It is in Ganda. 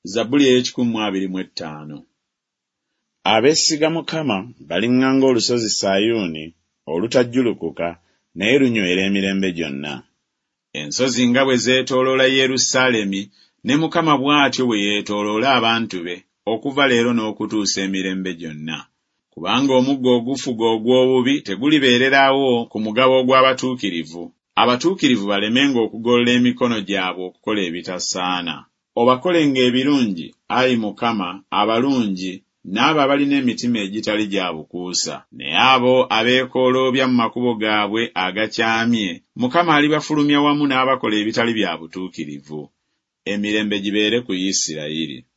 Zabbuli 125. Abeesiga Mukama baliŋŋanga olusozi Sayuuni olutajjulukuka naye lunywera emirembe gyonna. Ensozi nga bwe zeetooloola Yerusaalemi, ne Mukama bw'atyo bwe yeetooloola abantu be okuva leero n'okutuusa emirembe gyonna. Kubanga omuggo ogufuga ogw'obubi tegulibeererawo ku mugabo gw'abatuukirivu. Abatuukirivu balemenga okugolola emikono gyabwe okukola ebitasaana. Obakolenga ebirungi, Ayi Mukama, abalungi, n'abo abalina emitima egitali gya bukuusa. Naye abo abeekoloobya mu makubo gaabwe agakyamye, Mukama alibafulumya wamu n'abakola ebitali bya butuukirivu. Emirembe gibeere ku Isirayiri.